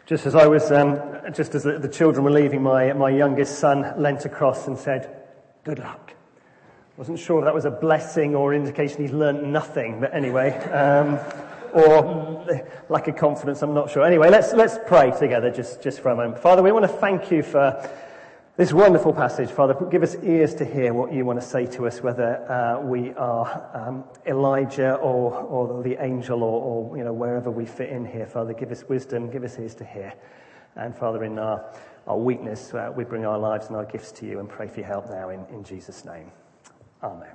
Just as the children were leaving, my youngest son leant across and said, "Good luck." Wasn't sure if that was a blessing or indication he's learnt nothing, but anyway, or lack of confidence, I'm not sure. Anyway, let's pray together just for a moment. Father, we want to thank you for this wonderful passage. Father, give us ears to hear what you want to say to us, whether we are Elijah or the angel or wherever we fit in here. Father, give us wisdom, give us ears to hear. And Father, in our weakness, we bring our lives and our gifts to you and pray for your help now in Jesus' name. Amen.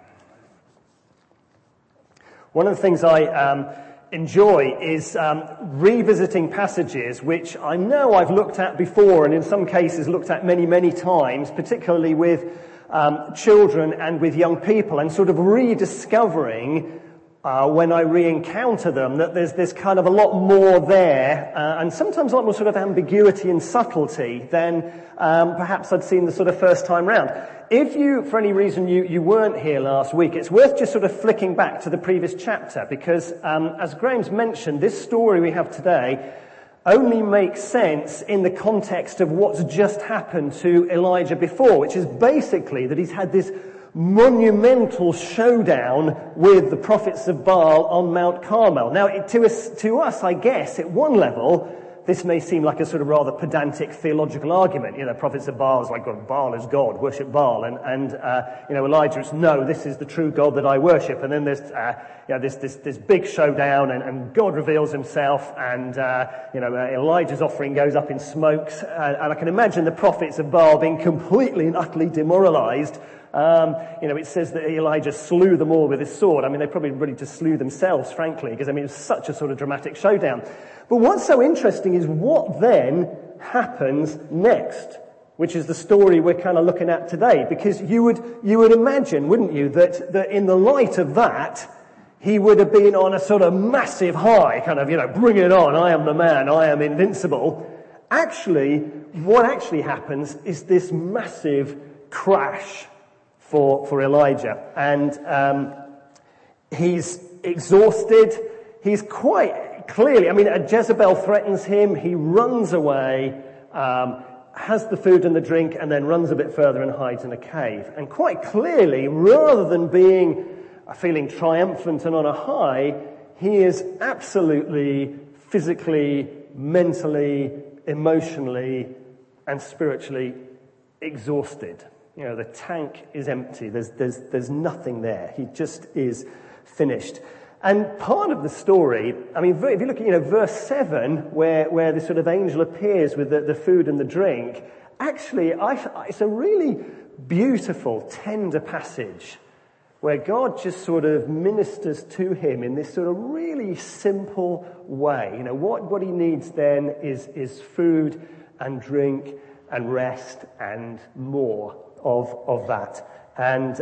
One of the things I enjoy is revisiting passages which I know I've looked at before, and in some cases looked at many, many times, particularly with children and with young people, and sort of rediscovering when I re-encounter them that there's kind of a lot more there, and sometimes a lot more sort of ambiguity and subtlety than perhaps I'd seen the sort of first time round. If you, for any reason, you weren't here last week, it's worth just sort of flicking back to the previous chapter, because as Graham's mentioned, this story we have today only makes sense in the context of what's just happened to Elijah before, which is basically that he's had this monumental showdown with the prophets of Baal on Mount Carmel. Now, to us, I guess, at one level, this may seem like a sort of rather pedantic theological argument. Prophets of Baal is like, Baal is God, worship Baal. And Elijah is, no, this is the true God that I worship. And then there's, this big showdown and God reveals himself and, Elijah's offering goes up in smokes. And I can imagine the prophets of Baal being completely and utterly demoralized. It says that Elijah slew them all with his sword. I mean, they probably ready to slew themselves, frankly, because, it was such a sort of dramatic showdown. But what's so interesting is what then happens next, which is the story we're kind of looking at today. Because you would imagine, wouldn't you, that in the light of that, he would have been on a sort of massive high, kind of, bring it on, I am the man, I am invincible. Actually, what actually happens is this massive crash for Elijah. And he's exhausted. He's quite clearly, Jezebel threatens him. He runs away, has the food and the drink, and then runs a bit further and hides in a cave. And quite clearly, rather than feeling triumphant and on a high, he is absolutely physically, mentally, emotionally, and spiritually exhausted. The tank is empty. There's nothing there. He just is finished. And part of the story, if you look at, verse 7, where the sort of angel appears with the food and the drink, actually, it's a really beautiful, tender passage where God just sort of ministers to him in this sort of really simple way. What he needs then is food and drink and rest and more of that. And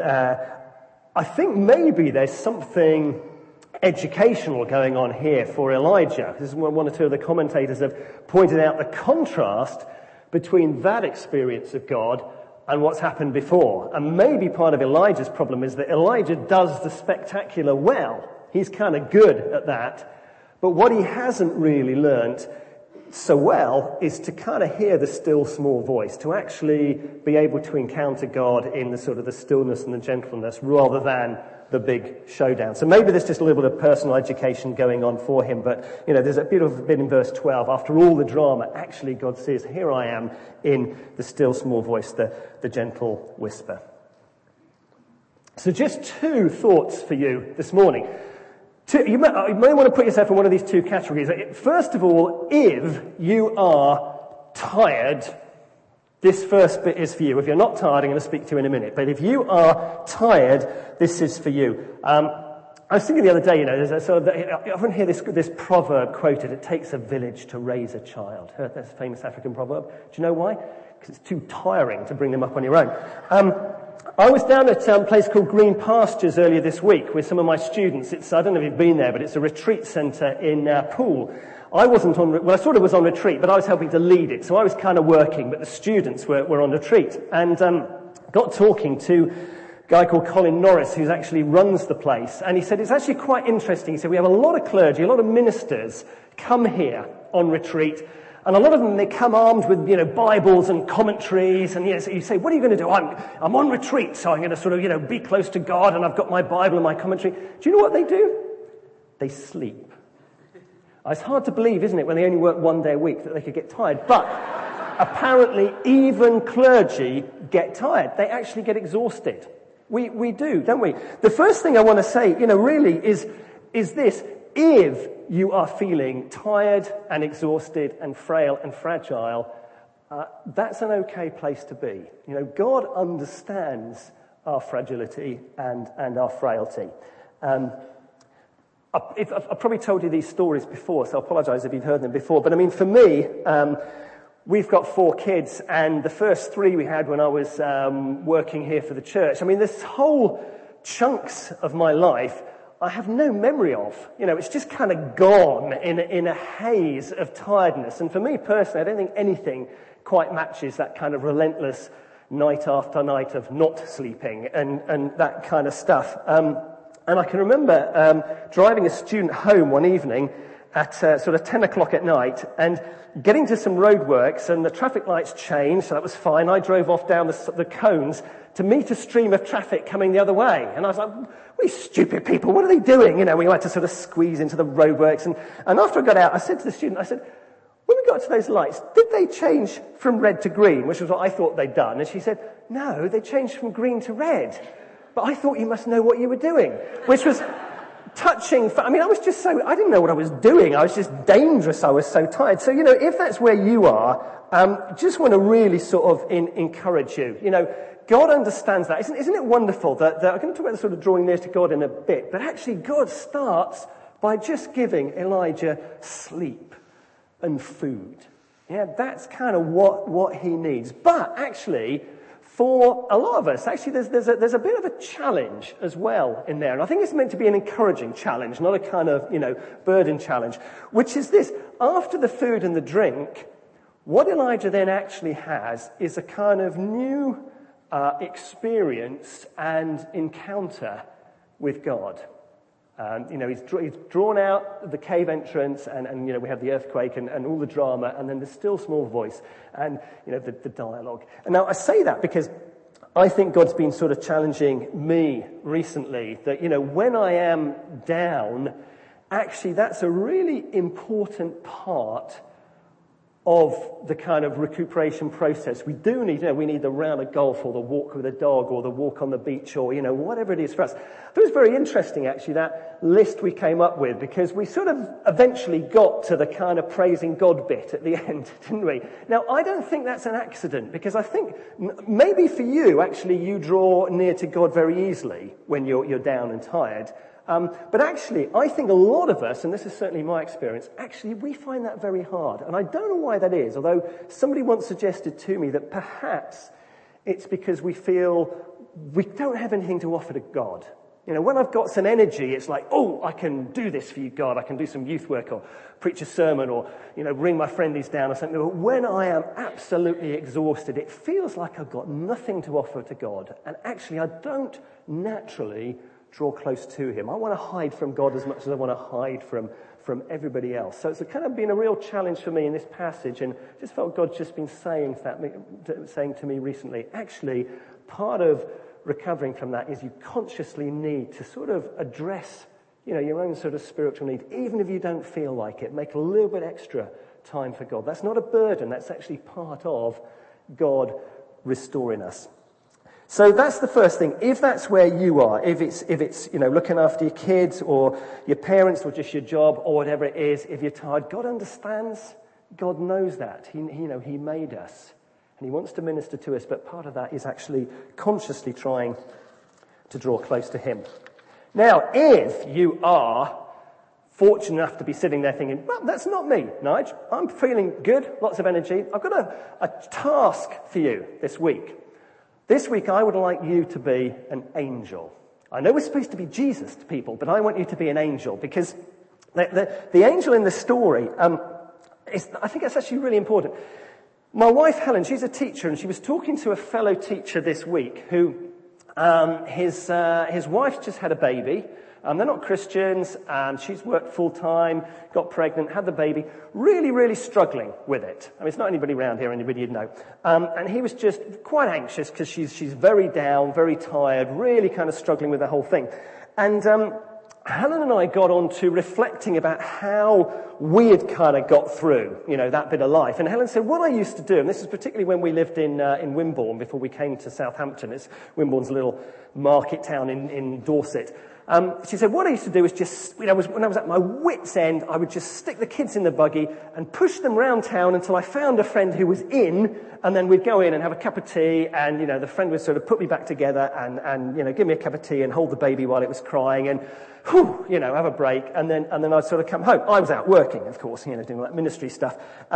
I think maybe there's something educational going on here for Elijah. This is one or two of the commentators have pointed out the contrast between that experience of God and what's happened before. And maybe part of Elijah's problem is that Elijah does the spectacular well. He's kind of good at that. But what he hasn't really learnt so well is to kind of hear the still small voice, to actually be able to encounter God in the sort of the stillness and the gentleness rather than the big showdown. So maybe there's just a little bit of personal education going on for him, but there's a beautiful bit in verse 12. After all the drama, actually God says, here I am in the still small voice, the gentle whisper. So just two thoughts for you this morning. You may want to put yourself in one of these two categories. First of all, if you are tired, this first bit is for you. If you're not tired, I'm going to speak to you in a minute. But if you are tired, this is for you. I was thinking the other day, there's a sort of, I often hear this proverb quoted, it takes a village to raise a child. Heard that famous African proverb? Do you know why? Because it's too tiring to bring them up on your own. I was down at a place called Green Pastures earlier this week with some of my students. I don't know if you've been there, but it's a retreat centre in Poole. I wasn't I sort of was on retreat, but I was helping to lead it. So I was kind of working, but the students were on retreat. And got talking to a guy called Colin Norris, who actually runs the place. And he said, it's actually quite interesting. He said, we have a lot of clergy, a lot of ministers come here on retreat. And a lot of them, they come armed with, Bibles and commentaries. And so you say, what are you going to do? I'm on retreat, so I'm going to sort of, be close to God, and I've got my Bible and my commentary. Do you know what they do? They sleep. It's hard to believe, isn't it, when they only work 1 day a week, that they could get tired. But apparently, even clergy get tired. They actually get exhausted. We do, don't we? The first thing I want to say, really is this. If you are feeling tired and exhausted and frail and fragile, that's an okay place to be. God understands our fragility and our frailty. I've probably told you these stories before, so I apologize if you've heard them before. But for me, we've got 4 kids, and the first 3 we had when I was working here for the church. This whole chunks of my life I have no memory of. It's just kind of gone in a haze of tiredness. And for me personally, I don't think anything quite matches that kind of relentless night after night of not sleeping and that kind of stuff. And I can remember driving a student home one evening at sort of 10 o'clock at night and getting to some roadworks, and the traffic lights changed, so that was fine. I drove off down the cones to meet a stream of traffic coming the other way. And I was like, "We stupid people, what are they doing?" We had to sort of squeeze into the roadworks. And after I got out, I said to the student, "When we got to those lights, did they change from red to green?" Which was what I thought they'd done. And she said, "No, they changed from green to red. But I thought you must know what you were doing." Which was touching. I didn't know what I was doing. I was just dangerous. I was so tired. So, if that's where you are, just want to really sort of encourage you. God understands that. Isn't it wonderful that I'm going to talk about the sort of drawing near to God in a bit, but actually God starts by just giving Elijah sleep and food. Yeah, that's kind of what he needs. But actually, for a lot of us, actually, there's a bit of a challenge as well in there. And I think it's meant to be an encouraging challenge, not a kind of, burden challenge, which is this. After the food and the drink, what Elijah then actually has is a kind of new experience and encounter with God. He's drawn out the cave entrance and we have the earthquake and all the drama, and then the still small voice and, the dialogue. And now I say that because I think God's been sort of challenging me recently that, when I am down, actually that's a really important part of the kind of recuperation process. We do need, we need the round of golf or the walk with a dog or the walk on the beach or, whatever it is for us. It was very interesting, actually, that list we came up with, because we sort of eventually got to the kind of praising God bit at the end, didn't we? Now, I don't think that's an accident, because I think maybe for you, actually, you draw near to God very easily when you're down and tired. But actually, I think a lot of us, and this is certainly my experience, actually we find that very hard. And I don't know why that is, although somebody once suggested to me that perhaps it's because we feel we don't have anything to offer to God. When I've got some energy, it's like, oh, I can do this for you, God. I can do some youth work or preach a sermon or, bring my friendies down or something. But when I am absolutely exhausted, it feels like I've got nothing to offer to God. And actually, I don't naturally draw close to him. I want to hide from God as much as I want to hide from everybody else. So it's kind of been a real challenge for me in this passage, and I just felt God's just been saying to me recently, actually, part of recovering from that is you consciously need to sort of address, your own sort of spiritual need, even if you don't feel like it. Make a little bit extra time for God. That's not a burden. That's actually part of God restoring us. So that's the first thing. If that's where you are, if it's looking after your kids or your parents or just your job or whatever it is, if you're tired, God understands. God knows that. He made us, and he wants to minister to us. But part of that is actually consciously trying to draw close to him. Now, if you are fortunate enough to be sitting there thinking, well, that's not me, Nigel. I'm feeling good, lots of energy. I've got a task for you this week. This week, I would like you to be an angel. I know we're supposed to be Jesus to people, but I want you to be an angel, because the angel in the story, I think that's actually really important. My wife, Helen, she's a teacher, and she was talking to a fellow teacher this week who his wife just had a baby, They're not Christians. She's worked full-time, got pregnant, had the baby, really, really struggling with it. I mean, it's not anybody around here, anybody you'd know. And he was just quite anxious because she's very down, very tired, really kind of struggling with the whole thing. And Helen and I got on to reflecting about how we had kind of got through, that bit of life. And Helen said, what I used to do, and this is particularly when we lived in Wimborne before we came to Southampton. Wimborne's a little market town in Dorset. She said, what I used to do was just, when I was at my wit's end, I would just stick the kids in the buggy and push them round town until I found a friend who was in, and then we'd go in and have a cup of tea, and, the friend would sort of put me back together and give me a cup of tea and hold the baby while it was crying, and, have a break, and then I'd sort of come home. I was out working, of course, doing all that ministry stuff.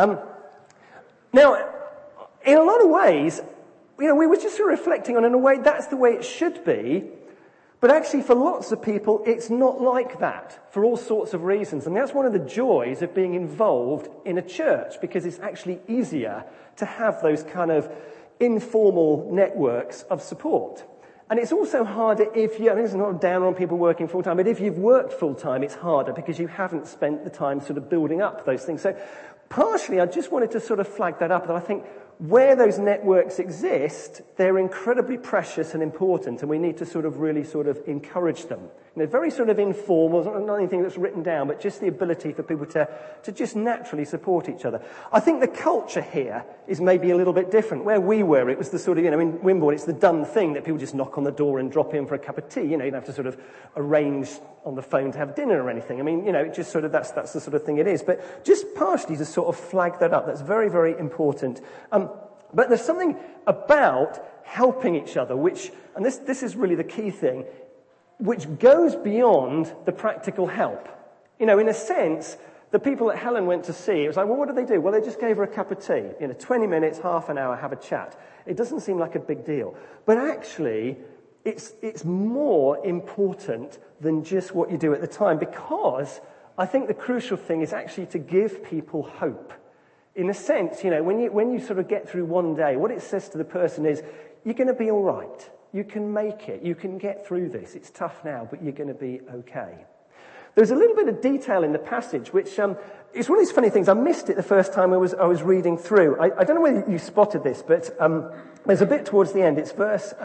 Now, in a lot of ways, we were just sort of reflecting on, in a way, that's the way it should be. But actually, for lots of people, it's not like that, for all sorts of reasons. And that's one of the joys of being involved in a church, because it's actually easier to have those kind of informal networks of support. And it's also harder if you, this is not down on people working full-time, but if you've worked full-time, it's harder because you haven't spent the time sort of building up those things. So partially, I just wanted to sort of flag that up, that I think where those networks exist, they're incredibly precious and important, and we need to sort of really sort of encourage them. Very sort of informal, not anything that's written down, but just the ability for people to just naturally support each other. I think the culture here is maybe a little bit different. Where we were, it was the sort of, in Wimborne, it's the done thing that people just knock on the door and drop in for a cup of tea. You don't have to sort of arrange on the phone to have dinner or anything. I mean, it just sort of, that's the sort of thing it is. But just partially to sort of flag that up, that's very, very important. But there's something about helping each other, which, and this is really the key thing, which goes beyond the practical help. In a sense, the people that Helen went to see, it was like, well, what did they do? Well, they just gave her a cup of tea. 20 minutes, half an hour, have a chat. It doesn't seem like a big deal. But actually, it's more important than just what you do at the time, because I think the crucial thing is actually to give people hope. In a sense, when you sort of get through one day, what it says to the person is, you're going to be all right. You can make it. You can get through this. It's tough now, but you're going to be okay. There's a little bit of detail in the passage, which it's one of these funny things. I missed it the first time I was reading through. I don't know whether you spotted this, but there's a bit towards the end. It's verse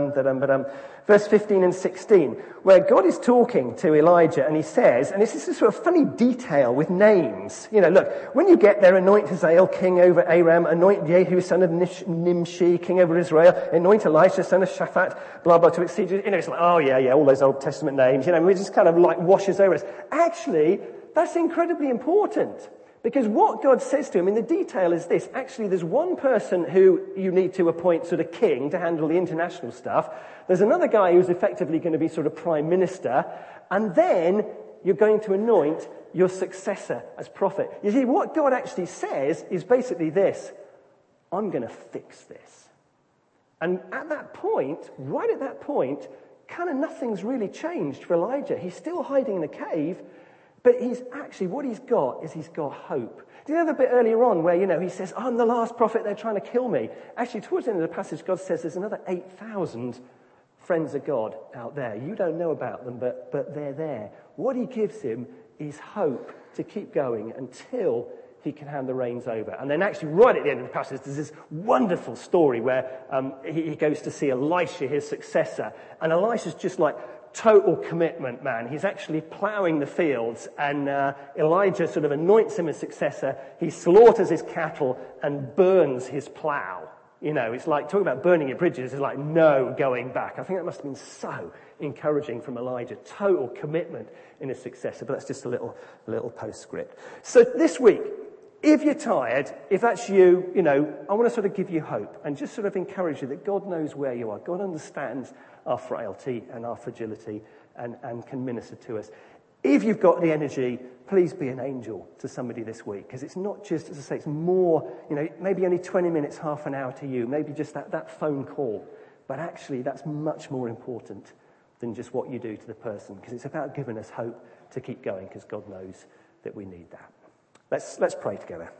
15 and 16, where God is talking to Elijah, and he says, and this is a sort of funny detail with names. Look, when you get there, anoint Hazael, king over Aram, anoint Jehu, son of Nimshi, king over Israel, anoint Elisha, son of Shaphat, blah, blah, to exceed. It's like, oh, yeah, all those Old Testament names. We just kind of like washes over us. Actually, that's incredibly important. Because what God says to him in the detail is this. Actually, there's one person who you need to appoint sort of king to handle the international stuff. There's another guy who's effectively going to be sort of prime minister. And then you're going to anoint your successor as prophet. You see, what God actually says is basically this. I'm going to fix this. And at that point, right at that point, kind of nothing's really changed for Elijah. He's still hiding in a cave. But what he's got is he's got hope. Do you know the bit earlier on where, he says, I'm the last prophet, they're trying to kill me. Actually, towards the end of the passage, God says there's another 8,000 friends of God out there. You don't know about them, but they're there. What he gives him is hope to keep going until he can hand the reins over. And then actually, right at the end of the passage, there's this wonderful story where he goes to see Elisha, his successor. And Elisha's just like, total commitment, man. He's actually ploughing the fields, and Elijah sort of anoints him as successor. He slaughters his cattle and burns his plough. It's like talking about burning your bridges. It's like no going back. I think that must have been so encouraging from Elijah. Total commitment in his successor. But that's just a little postscript. So this week, if you're tired, if that's you, I want to sort of give you hope and just sort of encourage you that God knows where you are. God understands our frailty and our fragility and can minister to us. If you've got the energy, please be an angel to somebody this week, because it's not just, as I say, it's more, maybe only 20 minutes, half an hour to you, maybe just that phone call. But actually, that's much more important than just what you do to the person, because it's about giving us hope to keep going, because God knows that we need that. Let's pray together.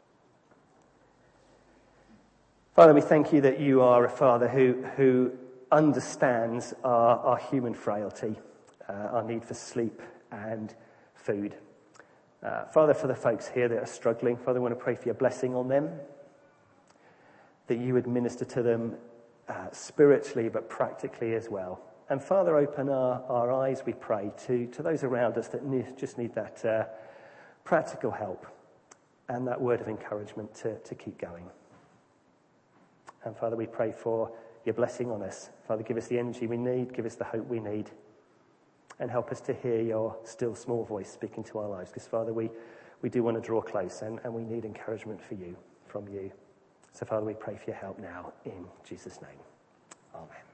Father, we thank you that you are a Father who understands our human frailty, our need for sleep and food. Father, for the folks here that are struggling, Father, I want to pray for your blessing on them, that you would minister to them spiritually but practically as well. And Father, open our eyes, we pray, to those around us that just need that practical help and that word of encouragement to keep going. And Father, we pray for your blessing on us. Father, give us the energy we need, give us the hope we need, and help us to hear your still small voice speaking to our lives. Because Father, we do want to draw close and we need encouragement from you. So Father, we pray for your help now in Jesus' name. Amen.